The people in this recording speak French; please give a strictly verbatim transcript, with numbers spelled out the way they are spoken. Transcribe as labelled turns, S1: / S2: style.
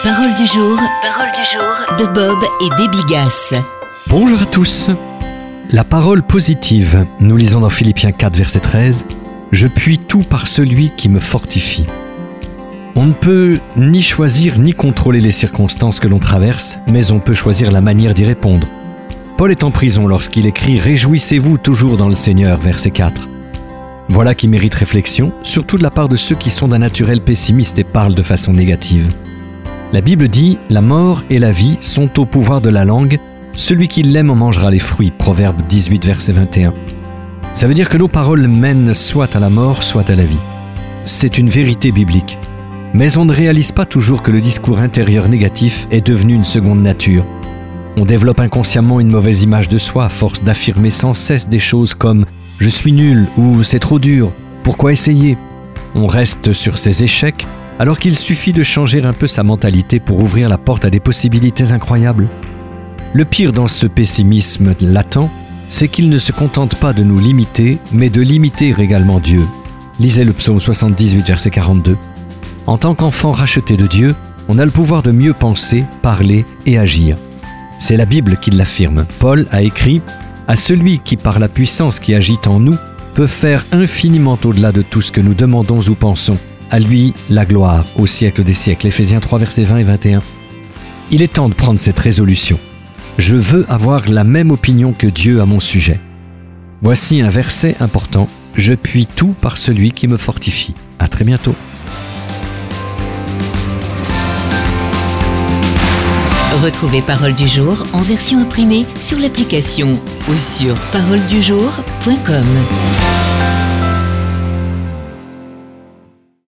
S1: Parole du jour, parole du jour de Bob et Debbie Gass.
S2: Bonjour à tous. La parole positive, nous lisons dans Philippiens quatre, verset treize. « Je puis tout par celui qui me fortifie ». On ne peut ni choisir ni contrôler les circonstances que l'on traverse, mais on peut choisir la manière d'y répondre. Paul est en prison lorsqu'il écrit « Réjouissez-vous toujours dans le Seigneur » verset quatre. Voilà qui mérite réflexion, surtout de la part de ceux qui sont d'un naturel pessimiste et parlent de façon négative. La Bible dit « La mort et la vie sont au pouvoir de la langue, celui qui l'aime en mangera les fruits » Proverbe dix-huit, verset vingt et un. Ça veut dire que nos paroles mènent soit à la mort, soit à la vie. C'est une vérité biblique. Mais on ne réalise pas toujours que le discours intérieur négatif est devenu une seconde nature. On développe inconsciemment une mauvaise image de soi à force d'affirmer sans cesse des choses comme « je suis nul » ou « c'est trop dur, pourquoi essayer ?» On reste sur ses échecs alors qu'il suffit de changer un peu sa mentalité pour ouvrir la porte à des possibilités incroyables. Le pire dans ce pessimisme latent, c'est qu'il ne se contente pas de nous limiter, mais de limiter également Dieu. Lisez le psaume soixante-dix-huit, verset quarante-deux. En tant qu'enfant racheté de Dieu, on a le pouvoir de mieux penser, parler et agir. C'est la Bible qui l'affirme. Paul a écrit « À celui qui, par la puissance qui agit en nous, peut faire infiniment au-delà de tout ce que nous demandons ou pensons. À lui, la gloire, au siècle des siècles. » Éphésiens trois, versets vingt et vingt et un. Il est temps de prendre cette résolution. Je veux avoir la même opinion que Dieu à mon sujet. Voici un verset important. Je puis tout par celui qui me fortifie. À très bientôt.
S1: Retrouvez Parole du jour en version imprimée sur l'application ou sur parole du jour point com.